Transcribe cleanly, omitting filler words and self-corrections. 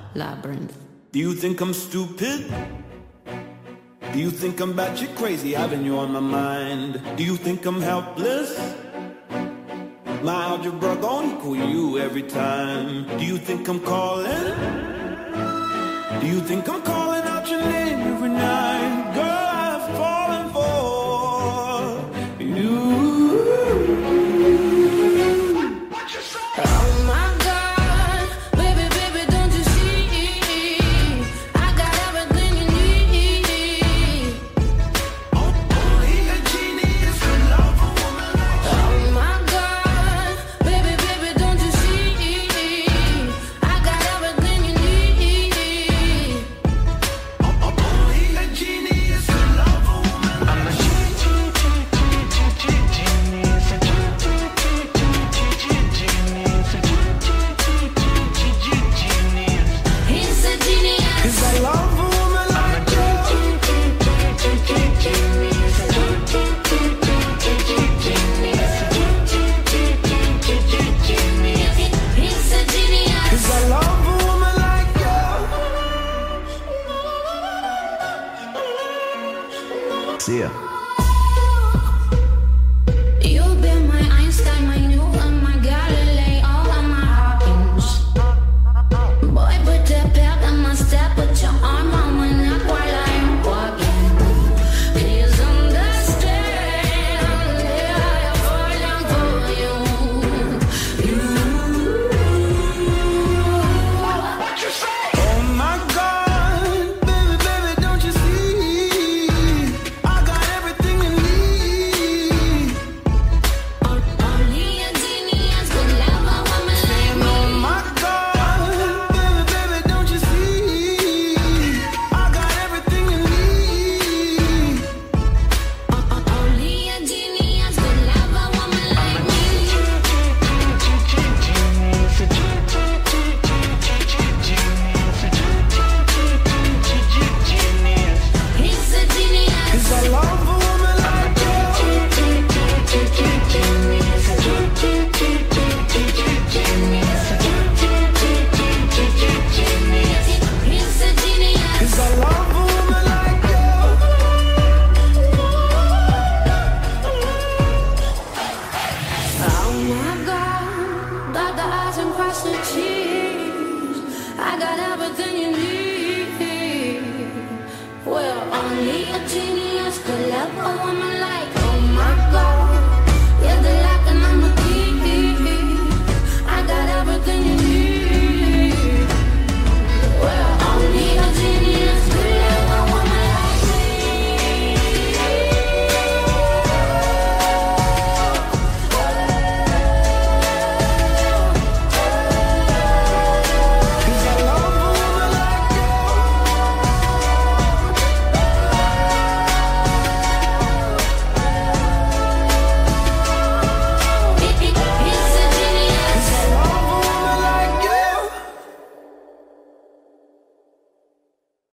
Labyrinth. Do you think I'm stupid? Do you think I'm batshit crazy, having you on my mind? Do you think I'm helpless? My algebra gon' equal you every time. Do you think I'm calling? Do you think I'm calling out your name every night? Girl, I've fallen for you. See ya. You've been my Einstein, my Newton, my Galileo, and my Hawkins. Boy, put that belt on my step, put your arm on my neck while I'm walking. Please understand, yeah, I'm falling for you. What you say? Oh my God, baby, baby, don't you see? I got everything you need. Only a genius could love a woman like me. Oh my God, baby, baby, don't you see? I got everything you need. Only a genius could love a woman like me. He's a genius. 'Cause I love a woman like you. He's a genius. 'Cause I love a woman like you. Oh my God, got the eyes and cross the T's. I got everything you need. Well, only a genius could love a woman like